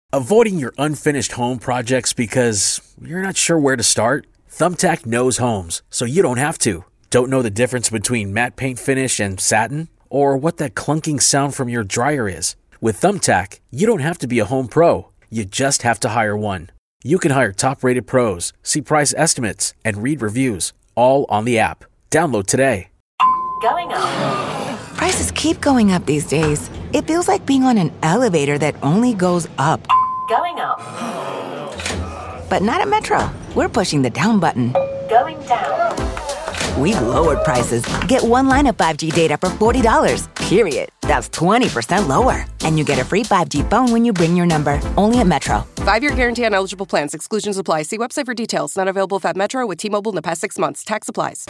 Avoiding your unfinished home projects because you're not sure where to start? Thumbtack knows homes, so you don't have to. Don't know the difference between matte paint finish and satin? Or what that clunking sound from your dryer is? With Thumbtack, you don't have to be a home pro. You just have to hire one. You can hire top-rated pros, see price estimates, and read reviews, all on the app. Download today. Going up. Prices keep going up these days. It feels like being on an elevator that only goes up. Going up. But not at Metro. We're pushing the down button. Going down. We've lowered prices. Get one line of 5G data for $40, period. That's 20% lower. And you get a free 5G phone when you bring your number. Only at Metro. 5-year guarantee on eligible plans. Exclusions apply. See website for details. Not available if at Metro with T-Mobile in the past 6 months. Tax applies.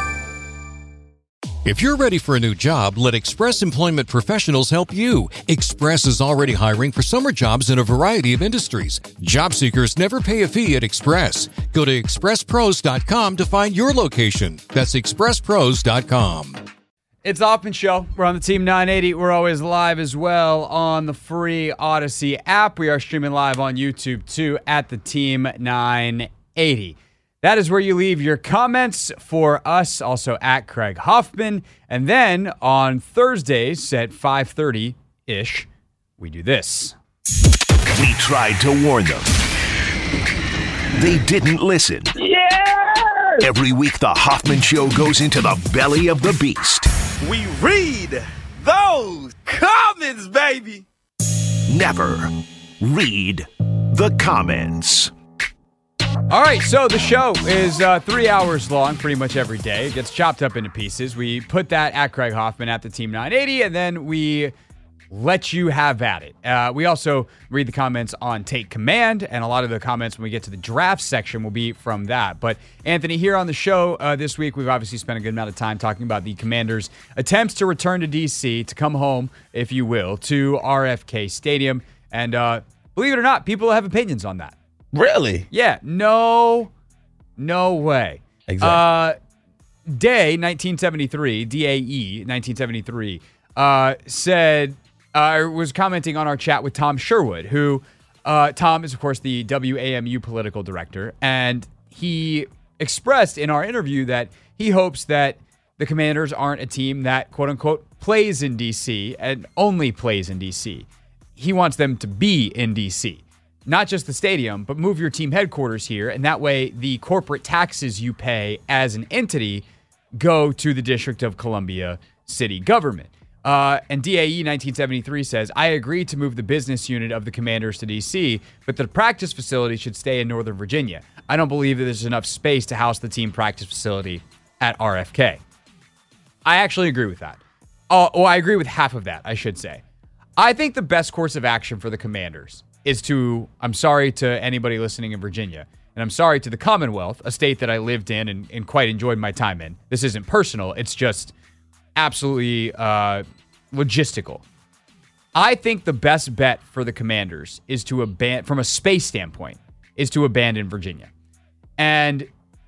If you're ready for a new job, let Express Employment Professionals help you. Express is already hiring for summer jobs in a variety of industries. Job seekers never pay a fee at Express. Go to expresspros.com to find your location. That's expresspros.com. It's Hoffman Show. We're on the Team 980. We're always live as well on the free Odyssey app. We are streaming live on YouTube too at the Team 980. That is where you leave your comments for us, also at Craig Hoffman. And then on Thursdays at 5:30-ish, we do this. We tried to warn them. They didn't listen. Yeah! Every week, the Hoffman Show goes into the belly of the beast. We read those comments, baby. Never read the comments. All right, so the show is 3 hours long pretty much every day. It gets chopped up into pieces. We put that at Craig Hoffman at the Team 980, and then we let you have at it. We also read the comments on Take Command, and a lot of the comments when we get to the draft section will be from that. But Anthony, here on the show this week, we've obviously spent a good amount of time talking about the Commanders' attempts to return to D.C., to come home, if you will, to RFK Stadium. And believe it or not, people have opinions on that. Really? Yeah, no way. Exactly. Day 1973, DAE 1973, said, was commenting on our chat with Tom Sherwood, who, Tom is, of course, the WAMU political director, and he expressed in our interview that he hopes that the Commanders aren't a team that, quote unquote, plays in D.C. and only plays in D.C. He wants them to be in D.C., not just the stadium, but move your team headquarters here. And that way, the corporate taxes you pay as an entity go to the District of Columbia city government. And DAE 1973 says, I agree to move the business unit of the Commanders to D.C., but the practice facility should stay in Northern Virginia. I don't believe that there's enough space to house the team practice facility at RFK. I actually agree with that. I agree with half of that, I should say. I think the best course of action for the Commanders is to, I'm sorry to anybody listening in Virginia, and I'm sorry to the Commonwealth, a state that I lived in and quite enjoyed my time in. This isn't personal. It's just absolutely logistical. I think the best bet for the Commanders is to abandon, from a space standpoint, is to abandon Virginia. And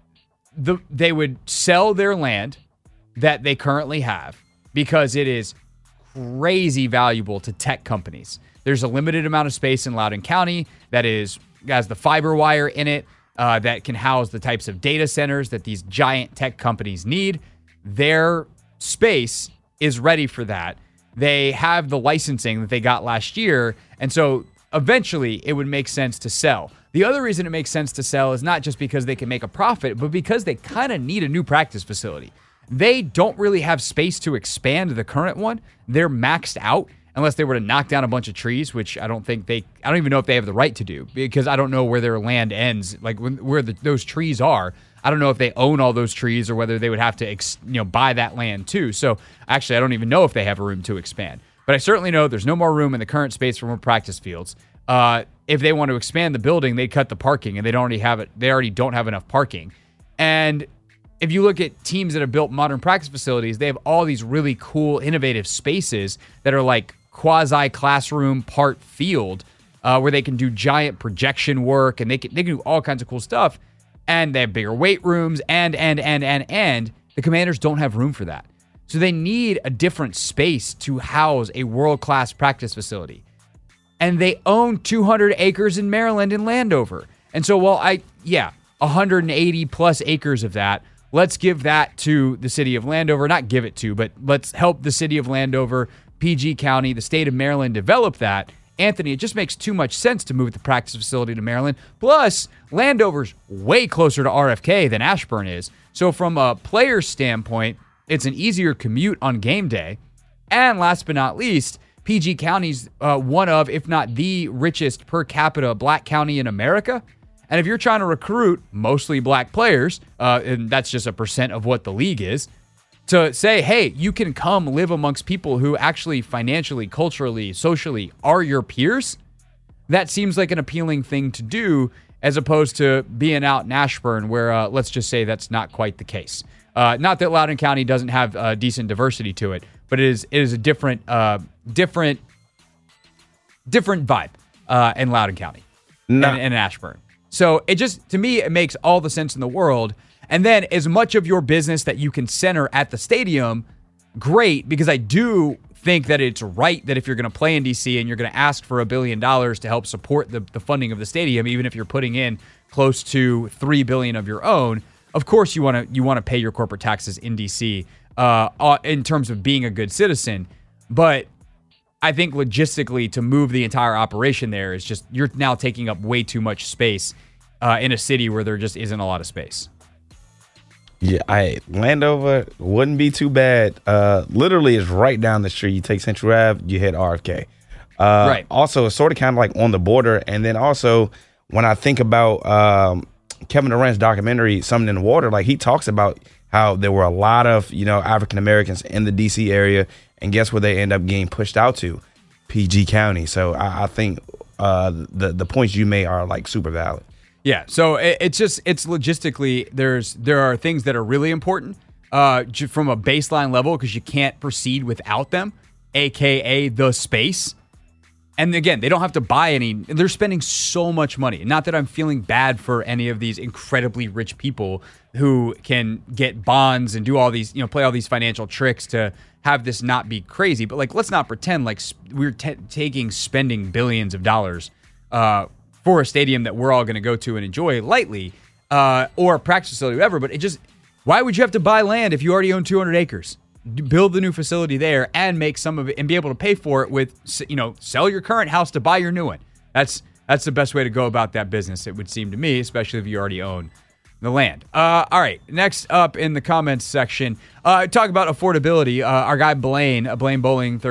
they would sell their land that they currently have because it is crazy valuable to tech companies. There's a limited amount of space in Loudoun County that has the fiber wire in it that can house the types of data centers that these giant tech companies need. Their space is ready for that. They have the licensing that they got last year, and so eventually it would make sense to sell. The other reason it makes sense to sell is not just because they can make a profit, but because they kind of need a new practice facility. They don't really have space to expand the current one. They're maxed out unless they were to knock down a bunch of trees, which I don't even know if they have the right to do, because I don't know where their land ends, like where those trees are. I don't know if they own all those trees or whether they would have to buy that land too. So actually, I don't even know if they have a room to expand. But I certainly know there's no more room in the current space for more practice fields. If they want to expand the building, they'd cut the parking, and they already don't have enough parking. And if you look at teams that have built modern practice facilities, they have all these really cool, innovative spaces that are like quasi-classroom part field, where they can do giant projection work, and they can do all kinds of cool stuff. And they have bigger weight rooms, and the Commanders don't have room for that. So they need a different space to house a world-class practice facility. and they own 200 acres in Maryland in Landover. And so, 180 plus acres of that, let's give that to the city of Landover. Not give it to, but let's help the city of Landover, PG County, the state of Maryland develop that. Anthony, it just makes too much sense to move the practice facility to Maryland. Plus, Landover's way closer to RFK than Ashburn is. So from a player's standpoint, it's an easier commute on game day. And last but not least, PG County's one of, if not the richest per capita black county in America. And if you're trying to recruit mostly black players, and that's just a percent of what the league is, to say, hey, you can come live amongst people who actually financially, culturally, socially are your peers, that seems like an appealing thing to do as opposed to being out in Ashburn where, let's just say that's not quite the case. Not that Loudoun County doesn't have decent diversity to it, but it is a different vibe in Loudoun County and Ashburn. So it just, to me, it makes all the sense in the world. And then as much of your business that you can center at the stadium, great, because I do think that it's right that if you're going to play in D.C. and you're going to ask for $1 billion to help support the funding of the stadium, even if you're putting in close to $3 billion of your own, of course you want to pay your corporate taxes in D.C. In terms of being a good citizen. But I think logistically to move the entire operation there is just, you're now taking up way too much space in a city where there just isn't a lot of space. Yeah, Landover wouldn't be too bad. Literally, it's right down the street. You take Central Ave, you hit RFK. Right. Also, it's sort of kind of like on the border. And then also, when I think about Kevin Durant's documentary, Something in the Water, like he talks about how there were a lot of, African Americans in the D.C. area. And guess where they end up getting pushed out to? PG County. So I think the points you made are like super valid. Yeah, so it's logistically, there are things that are really important from a baseline level because you can't proceed without them, aka the space. And again, they don't have to buy any. They're spending so much money. Not that I'm feeling bad for any of these incredibly rich people who can get bonds and do all these, play all these financial tricks to have this not be crazy. But like, let's not pretend like we're spending billions of dollars for a stadium that we're all going to go to and enjoy lightly, or a practice facility, whatever. But why would you have to buy land if you already own 200 acres? Build the new facility there and make some of it and be able to pay for it with, sell your current house to buy your new one. That's the best way to go about that business, it would seem to me, especially if you already own the land. All right, next up in the comments section, talk about affordability. Our guy Blaine Bowling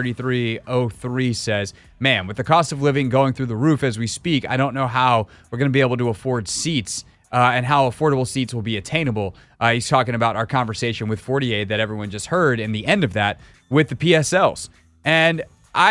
3303 says, man, with the cost of living going through the roof as we speak, I don't know how we're going to be able to afford seats and how affordable seats will be attainable. He's talking about our conversation with Fortier that everyone just heard in the end of that with the PSLs. And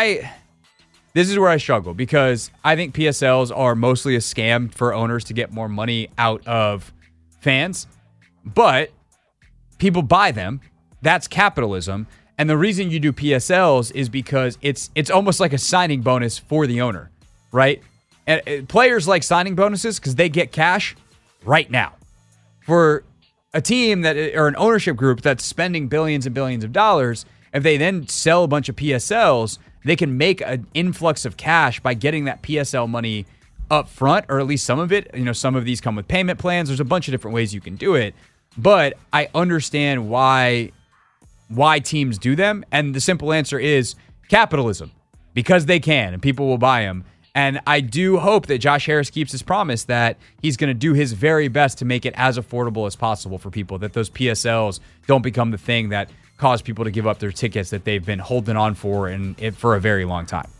this is where I struggle because I think PSLs are mostly a scam for owners to get more money out of fans, but people buy them. That's capitalism. And the reason you do PSLs is because it's almost like a signing bonus for the owner, right? And players like signing bonuses because they get cash right now. For a team or an ownership group that's spending billions and billions of dollars, if they then sell a bunch of PSLs, they can make an influx of cash by getting that PSL money up front, or at least some of it. Some of these come with payment plans. There's a bunch of different ways you can do it, but I understand why teams do them. And the simple answer is capitalism, because they can and people will buy them. And I do hope that Josh Harris keeps his promise that he's going to do his very best to make it as affordable as possible for people, that those PSLs don't become the thing that cause people to give up their tickets that they've been holding on for for a very long time.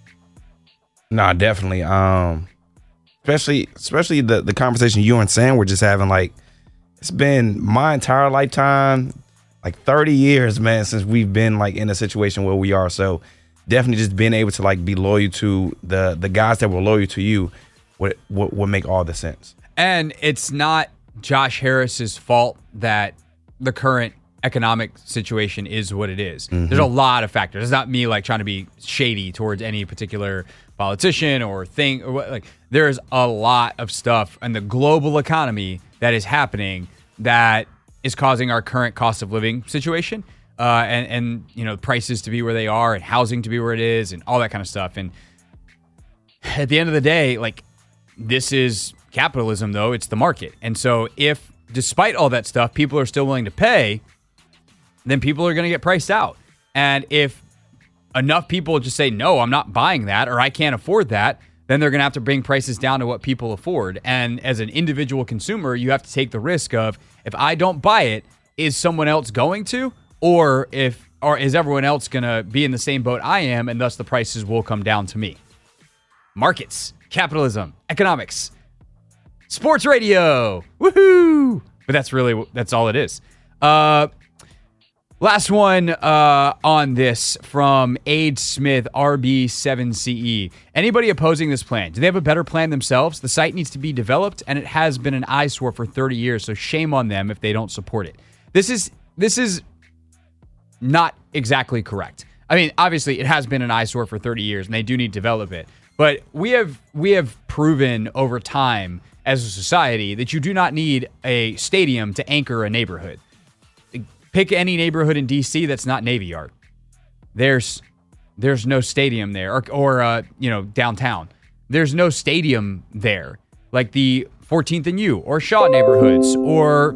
Nah, definitely. Especially the conversation you and Sam were just having, like, it's been my entire lifetime, like 30 years, man, since we've been like in a situation where we are. So definitely just being able to like be loyal to the guys that were loyal to you would make all the sense. And it's not Josh Harris's fault that the current economic situation is what it is. Mm-hmm. There's a lot of factors. It's not me like trying to be shady towards any particular politician or thing or what, like there's a lot of stuff in the global economy that is happening that is causing our current cost of living situation and prices to be where they are and housing to be where it is and all that kind of stuff. And at the end of the day, like, this is capitalism, though. It's the market. And so if, despite all that stuff, people are still willing to pay, then people are going to get priced out. And if enough people just say, no, I'm not buying that, or I can't afford that, then they're going to have to bring prices down to what people afford. And as an individual consumer, you have to take the risk of, if I don't buy it, is someone else going to? Or is everyone else going to be in the same boat I am, and thus the prices will come down to me? Markets, capitalism, economics, sports radio, woohoo! But that's all it is. Last one on this from Aid Smith, RB7CE. Anybody opposing this plan? Do they have a better plan themselves? The site needs to be developed, and it has been an eyesore for 30 years, so shame on them if they don't support it. This is not exactly correct. I mean, obviously, it has been an eyesore for 30 years, and they do need to develop it. But we have proven over time as a society that you do not need a stadium to anchor a neighborhood. Pick any neighborhood in D.C. that's not Navy Yard. There's no stadium there, or downtown. There's no stadium there, like the 14th and U or Shaw neighborhoods, or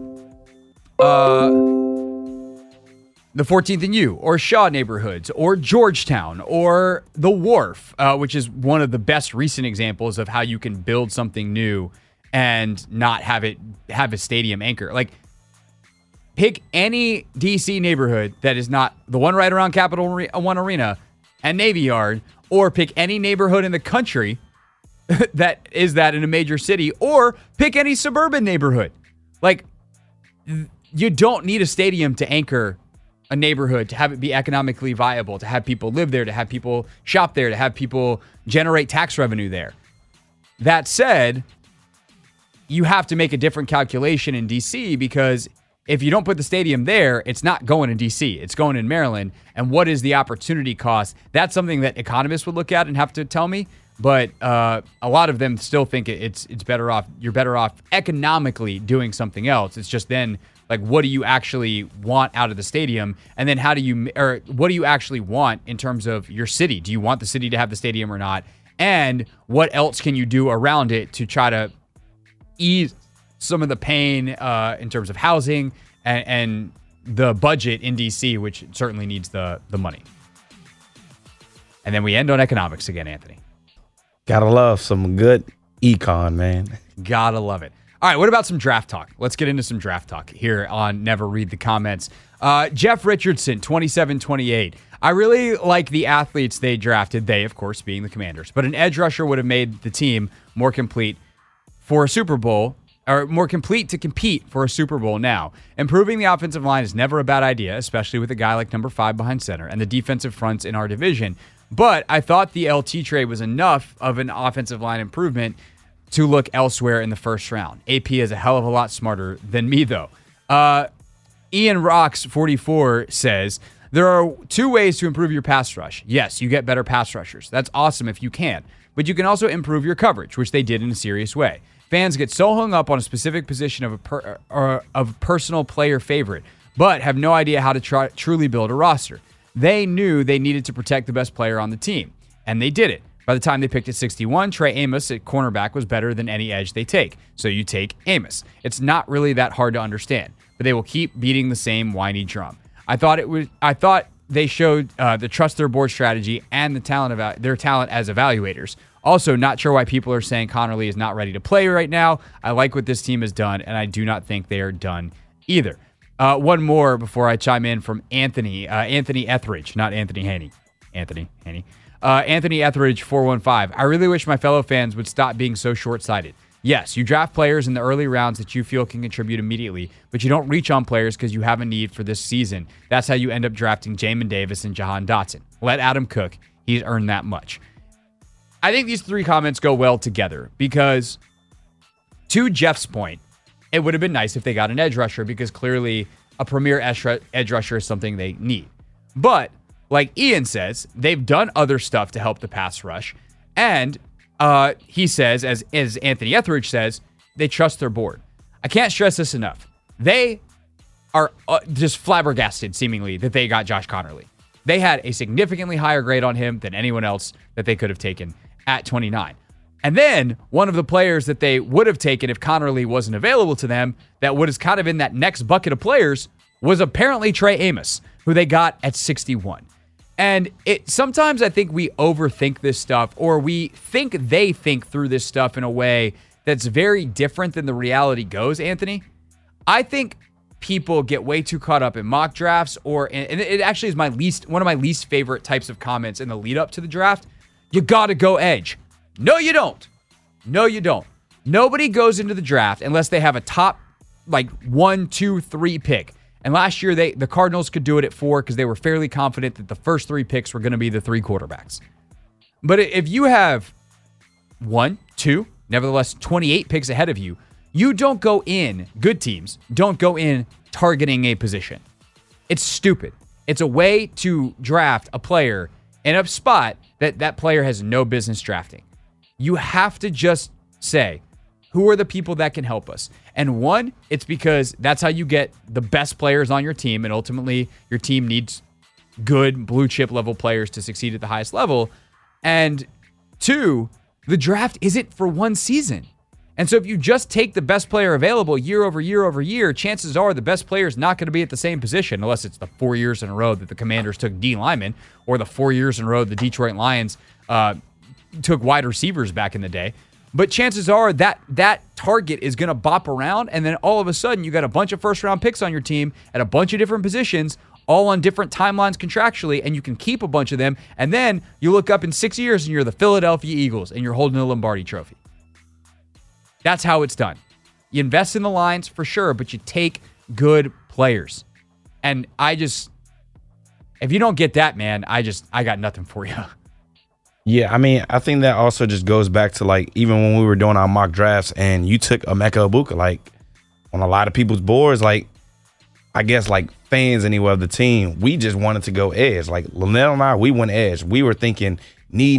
the 14th and U or Shaw neighborhoods, or Georgetown, or the Wharf, which is one of the best recent examples of how you can build something new and not have a stadium anchor. Like, pick any DC neighborhood that is not the one right around Capital One Arena and Navy Yard, or pick any neighborhood in the country that is that in a major city, or pick any suburban neighborhood. Like, you don't need a stadium to anchor a neighborhood, to have it be economically viable, to have people live there, to have people shop there, to have people generate tax revenue there. That said, you have to make a different calculation in DC, because if you don't put the stadium there, it's not going in D.C. It's going in Maryland. And what is the opportunity cost? That's something that economists would look at and have to tell me. But a lot of them still think it's better off. You're better off economically doing something else. It's just then, like, what do you actually want out of the stadium? And then what do you actually want in terms of your city? Do you want the city to have the stadium or not? And what else can you do around it to try to ease some of the pain in terms of housing and the budget in DC, which certainly needs the money. And then we end on economics again, Anthony. Gotta love some good econ, man. Gotta love it. All right, what about some draft talk? Let's get into some draft talk here on Never Read the Comments. Jeff Richardson, 27-28. I really like the athletes they drafted, they, of course, being the Commanders. But an edge rusher would have made the team more complete for a Super Bowl, or more complete to compete for a Super Bowl now. Improving the offensive line is never a bad idea, especially with a guy like number 5 behind center and the defensive fronts in our division. But I thought the LT trade was enough of an offensive line improvement to look elsewhere in the first round. AP is a hell of a lot smarter than me, though. Ian Rocks 44 says, there are 2 ways to improve your pass rush. Yes, you get better pass rushers. That's awesome if you can. But you can also improve your coverage, which they did in a serious way. Fans get so hung up on a specific position of personal player favorite, but have no idea how to truly build a roster. They knew they needed to protect the best player on the team, and they did it. By the time they picked at 61, Trey Amos at cornerback was better than any edge they take. So you take Amos. It's not really that hard to understand, but they will keep beating the same whiny drum. I thought they showed the trust their board strategy and their talent as evaluators. Also, not sure why people are saying Connerly is not ready to play right now. I like what this team has done, and I do not think they are done either. One more before I chime in from Anthony. Anthony Etheridge, not Anthony Haney. Anthony Haney. Anthony Etheridge, 415. I really wish my fellow fans would stop being so short-sighted. Yes, you draft players in the early rounds that you feel can contribute immediately, but you don't reach on players because you have a need for this season. That's how you end up drafting Jamin Davis and Jahan Dotson. Let Adam cook. He's earned that much. I think these 3 comments go well together because, to Jeff's point, it would have been nice if they got an edge rusher because clearly a premier edge rusher is something they need. But, like Ian says, they've done other stuff to help the pass rush. And he says, as Anthony Etheridge says, they trust their board. I can't stress this enough. They are just flabbergasted, seemingly, that they got Josh Connerly. They had a significantly higher grade on him than anyone else that they could have taken. at 29. And then one of the players that they would have taken if Connerly wasn't available to them, that was kind of in that next bucket of players, was apparently Trey Amos, who they got at 61. And sometimes I think we overthink this stuff, or we think they think through this stuff in a way that's very different than the reality goes, Anthony. I think people get way too caught up in mock drafts, and it actually is one of my least favorite types of comments in the lead up to the draft. You got to go edge. No, you don't. No, you don't. Nobody goes into the draft unless they have a top 1, 2, 3 pick. And last year, the Cardinals could do it at 4 because they were fairly confident that the first 3 picks were going to be the 3 quarterbacks. But if you have 1, 2, nevertheless 28 picks ahead of you, you don't go in, good teams don't go in targeting a position. It's stupid. It's a way to draft a player in a spot that player has no business drafting. You have to just say, who are the people that can help us? And one, it's because that's how you get the best players on your team, and ultimately your team needs good blue chip level players to succeed at the highest level. And 2, the draft isn't for one season. And so if you just take the best player available year over year over year, chances are the best player is not going to be at the same position, unless it's the 4 years in a row that the Commanders took D linemen, or the 4 years in a row the Detroit Lions took wide receivers back in the day. But chances are that target is going to bop around, and then all of a sudden you got a bunch of first-round picks on your team at a bunch of different positions, all on different timelines contractually, and you can keep a bunch of them, and then you look up in 6 years and you're the Philadelphia Eagles, and you're holding a Lombardi trophy. That's how it's done. You invest in the lines for sure, but you take good players. And if you don't get that, man, I got nothing for you. Yeah, I mean, I think that also just goes back to even when we were doing our mock drafts and you took Emeka Egbuka, on a lot of people's boards, I guess fans anyway of the team, we just wanted to go edge. Lynell and I, we went edge. We were thinking need,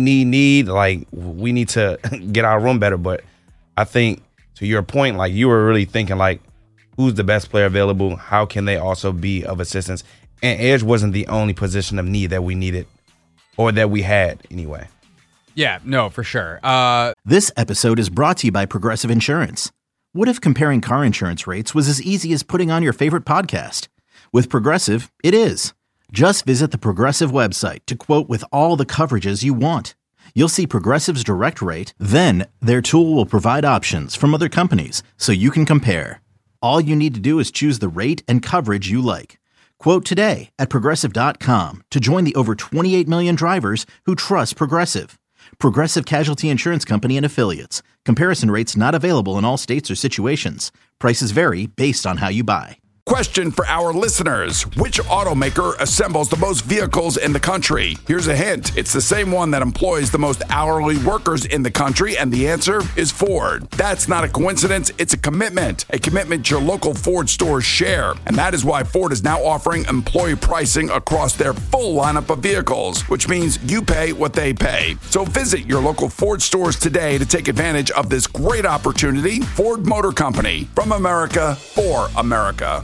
we need to get our room better. But I think to your point, you were really thinking who's the best player available? How can they also be of assistance? And edge wasn't the only position of need that we needed, or that we had anyway. Yeah, no, for sure. This episode is brought to you by Progressive Insurance. What if comparing car insurance rates was as easy as putting on your favorite podcast? With Progressive, it is. Just visit the Progressive website to quote with all the coverages you want. You'll see Progressive's direct rate, then their tool will provide options from other companies so you can compare. All you need to do is choose the rate and coverage you like. Quote today at Progressive.com to join the over 28 million drivers who trust Progressive. Progressive Casualty Insurance Company and Affiliates. Comparison rates not available in all states or situations. Prices vary based on how you buy. Question for our listeners. Which automaker assembles the most vehicles in the country? Here's a hint. It's the same one that employs the most hourly workers in the country, and the answer is Ford. That's not a coincidence. It's a commitment your local Ford stores share. And that is why Ford is now offering employee pricing across their full lineup of vehicles, which means you pay what they pay. So visit your local Ford stores today to take advantage of this great opportunity. Ford Motor Company, from America for America.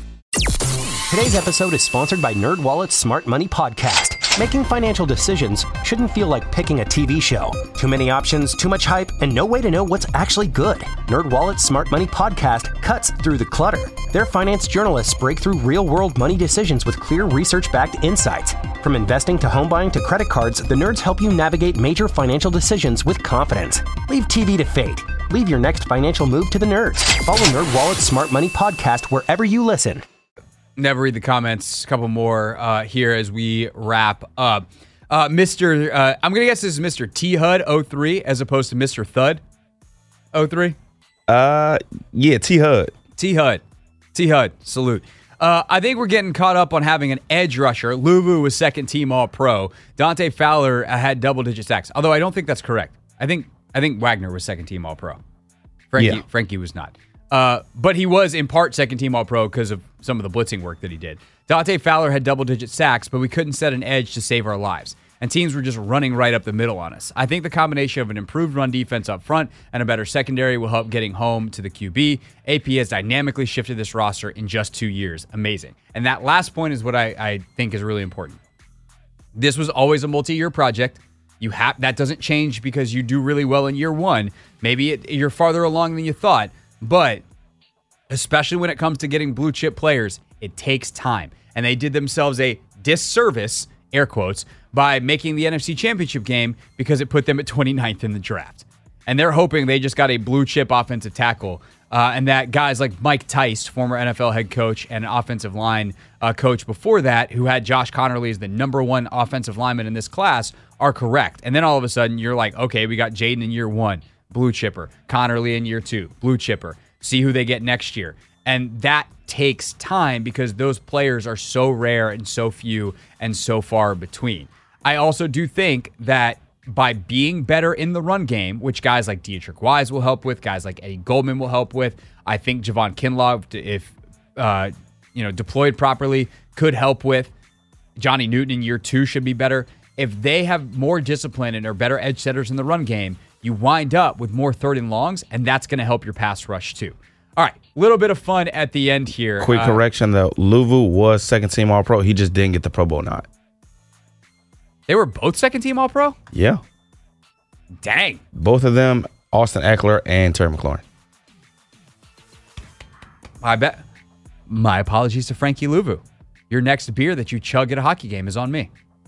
Today's episode is sponsored by NerdWallet's Smart Money Podcast. Making financial decisions shouldn't feel like picking a TV show. Too many options, too much hype, and no way to know what's actually good. NerdWallet's Smart Money Podcast cuts through the clutter. Their finance journalists break through real-world money decisions with clear research-backed insights. From investing to home buying to credit cards, the nerds help you navigate major financial decisions with confidence. Leave TV to fate. Leave your next financial move to the nerds. Follow NerdWallet's Smart Money Podcast wherever you listen. Never read the comments. A couple more here as we wrap up. I'm going to guess this is Mr. T HUD 03 as opposed to Mr. Thud 03. Yeah, T HUD. T HUD. Salute. I think we're getting caught up on having an edge rusher. Luvu was second team All-Pro. Dante Fowler had double-digit sacks. Although I don't think that's correct. I think Wagner was second team All-Pro. Frankie was not. But he was in part second team All-Pro because of some of the blitzing work that he did. Dante Fowler had double-digit sacks, but we couldn't set an edge to save our lives. And teams were just running right up the middle on us. I think the combination of an improved run defense up front and a better secondary will help getting home to the QB. AP has dynamically shifted this roster in just 2 years. Amazing. And that last point is what I think is really important. This was always a multi-year project. That doesn't change because you do really well in year one. Maybe you're farther along than you thought, but especially when it comes to getting blue chip players, it takes time. And they did themselves a disservice, air quotes, by making the NFC Championship game because it put them at 29th in the draft. And they're hoping they just got a blue chip offensive tackle and that guys like Mike Tice, former NFL head coach and offensive line coach before that, who had Josh Connerly as the number one offensive lineman in this class, are correct. And then all of a sudden you're like, okay, we got Jaden in year one, blue chipper. Connerly in year two, blue chipper. See who they get next year. And that takes time because those players are so rare and so few and so far between. I also do think that by being better in the run game, which guys like Dietrich Wise will help with, guys like Eddie Goldman will help with, I think Javon Kinlaw, if deployed properly, could help with. Johnny Newton in year two should be better. If they have more discipline and are better edge setters in the run game, you wind up with more third and longs, and that's going to help your pass rush too. All right, a little bit of fun at the end here. Quick correction, though. Luvu was second-team All-Pro. He just didn't get the Pro Bowl nod. They were both second-team All-Pro? Yeah. Dang. Both of them, Austin Eckler and Terry McLaurin. I bet. My apologies to Frankie Luvu. Your next beer that you chug at a hockey game is on me.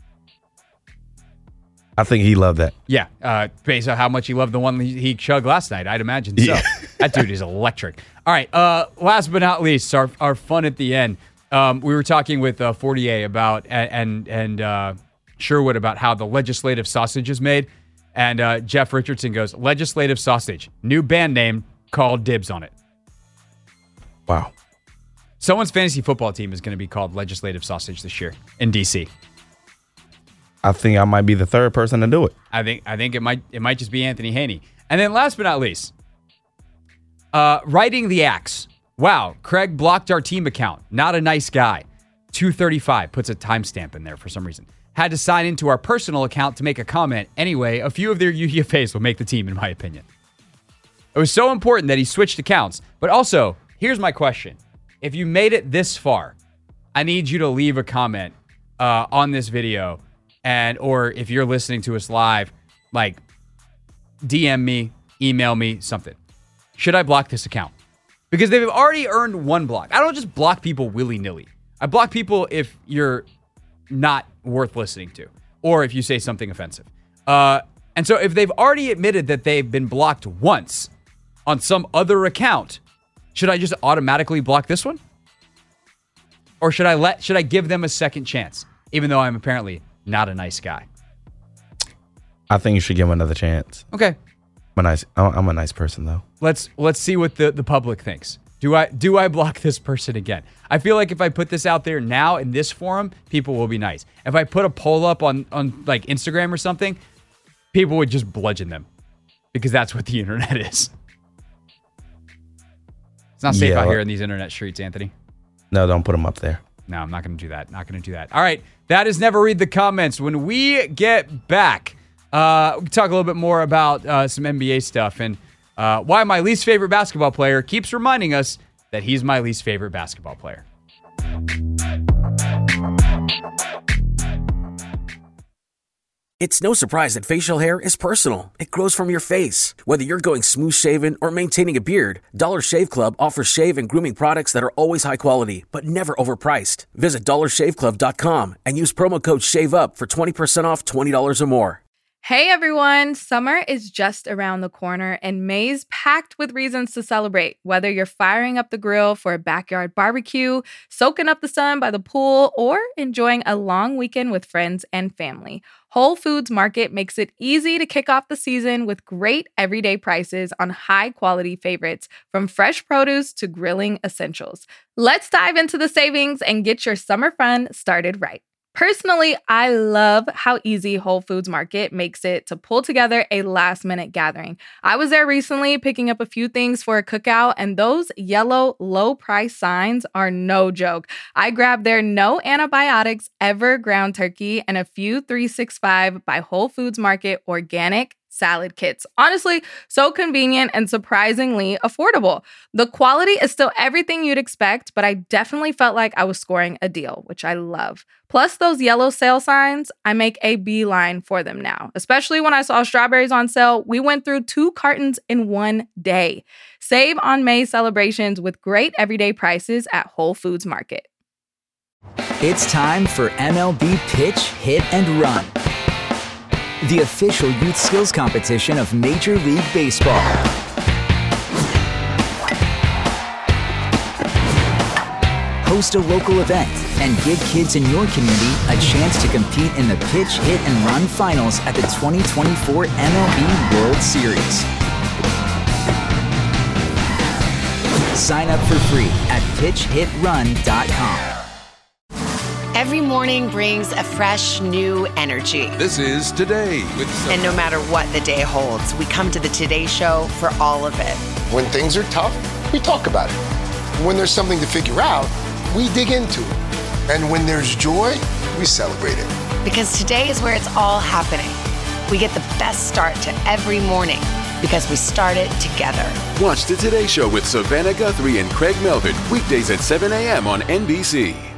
I think he loved that. Yeah, based on how much he loved the one he chugged last night, I'd imagine so. That dude is electric. All right, last but not least, our fun at the end. We were talking with Fortier about and Sherwood about how the legislative sausage is made, and Jeff Richardson goes, "Legislative sausage, new band name, called dibs on it." Wow. Someone's fantasy football team is going to be called Legislative Sausage this year in DC. I think I might be the third person to do it. I think it might just be Anthony Haney. And then last but not least, writing the axe. Wow, Craig blocked our team account. Not a nice guy. 235 puts a timestamp in there for some reason. Had to sign into our personal account to make a comment. Anyway, a few of their UDFAs will make the team, in my opinion. It was so important that he switched accounts. But also, here's my question. If you made it this far, I need you to leave a comment on this video. Or if you're listening to us live, like DM me, email me, something. Should I block this account? Because they've already earned one block. I don't just block people willy-nilly. I block people if you're not worth listening to or if you say something offensive. And so if they've already admitted that they've been blocked once on some other account, should I just automatically block this one? Or should I give them a second chance, even though I'm apparently not a nice guy? I think you should give him another chance. Okay. I'm a nice person, though. Let's see what the public thinks. Do I block this person again? I feel like if I put this out there now in this forum, people will be nice. If I put a poll up on like Instagram or something, people would just bludgeon them because that's what the internet is. It's not safe out here in these internet streets, Anthony. No, don't put them up there. No, I'm not going to do that. Not going to do that. All right. That is Never Read the Comments. When we get back, we can talk a little bit more about some NBA stuff and why my least favorite basketball player keeps reminding us that he's my least favorite basketball player. It's no surprise that facial hair is personal. It grows from your face. Whether you're going smooth shaven or maintaining a beard, Dollar Shave Club offers shave and grooming products that are always high quality, but never overpriced. Visit dollarshaveclub.com and use promo code SHAVEUP for 20% off $20 or more. Hey everyone, summer is just around the corner and May's packed with reasons to celebrate. Whether you're firing up the grill for a backyard barbecue, soaking up the sun by the pool, or enjoying a long weekend with friends and family, Whole Foods Market makes it easy to kick off the season with great everyday prices on high-quality favorites, from fresh produce to grilling essentials. Let's dive into the savings and get your summer fun started right. Personally, I love how easy Whole Foods Market makes it to pull together a last-minute gathering. I was there recently picking up a few things for a cookout, and those yellow low-price signs are no joke. I grabbed their no antibiotics ever ground turkey and a few 365 by Whole Foods Market organic salad kits. Honestly, so convenient and surprisingly affordable. The quality is still everything you'd expect, but I definitely felt like I was scoring a deal, which I love. Plus those yellow sale signs, I make a beeline for them now. Especially when I saw strawberries on sale, we went through 2 cartons in one day. Save on May celebrations with great everyday prices at Whole Foods Market. It's time for MLB Pitch, Hit, and Run, the official youth skills competition of Major League Baseball. Host a local event and give kids in your community a chance to compete in the Pitch, Hit, and Run finals at the 2024 MLB World Series. Sign up for free at pitchhitrun.com. Every morning brings a fresh, new energy. This is Today with And no matter what the day holds, we come to the Today Show for all of it. When things are tough, we talk about it. When there's something to figure out, we dig into it. And when there's joy, we celebrate it. Because today is where it's all happening. We get the best start to every morning because we start it together. Watch the Today Show with Savannah Guthrie and Craig Melvin weekdays at 7 a.m. on NBC.